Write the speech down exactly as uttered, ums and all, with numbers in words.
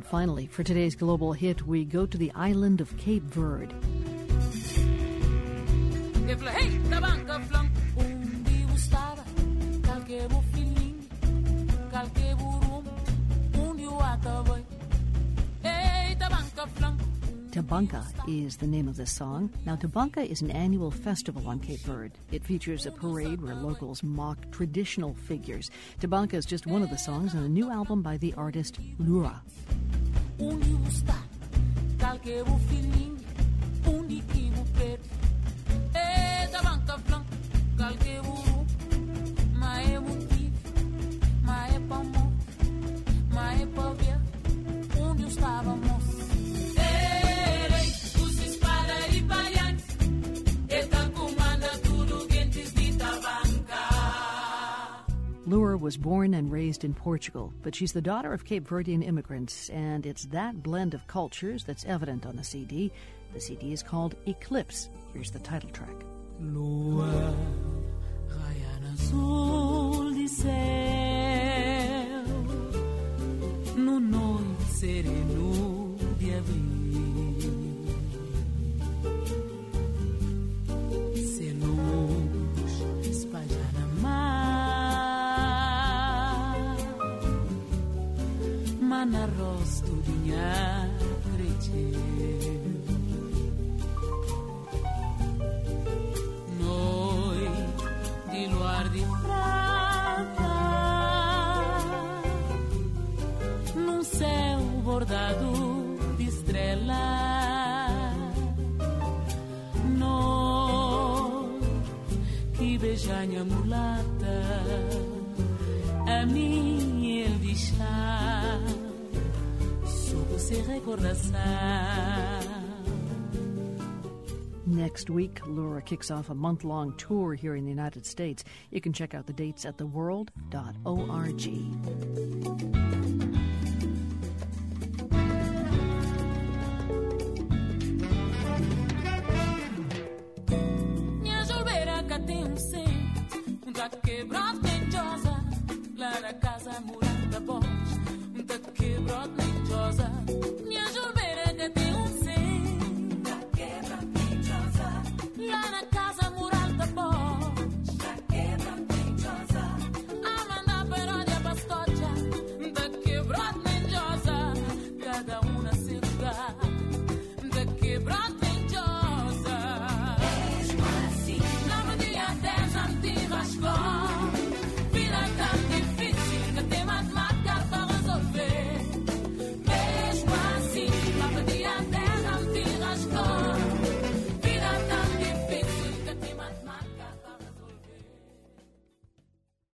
finally, for today's global hit, we go to the island of Cape Verde. Tabanca is the name of this song. Now, Tabanca is an annual festival on Cape Verde. It features a parade where locals mock traditional figures. Tabanca is just one of the songs on a new album by the artist Lura. Lura was born and raised in Portugal, but she's the daughter of Cape Verdean immigrants, and it's that blend of cultures that's evident on the C D. The C D is called Eclipse. Here's the title track. Lua, raia no azul de céu, no noite sereno de abril. Se luz espalhar na mar, mana rosto dinha creteu. Noite de luar de prata, num céu bordado de estrela. Noite que beija-nha mulata, a mim ele deixa, só você recordação. Next week, Lura kicks off a month-long tour here in the United States. You can check out the dates at the world dot org. Minha jolbeira cá tem um cem, um trato quebrado, penjosa, lá na casa mulher.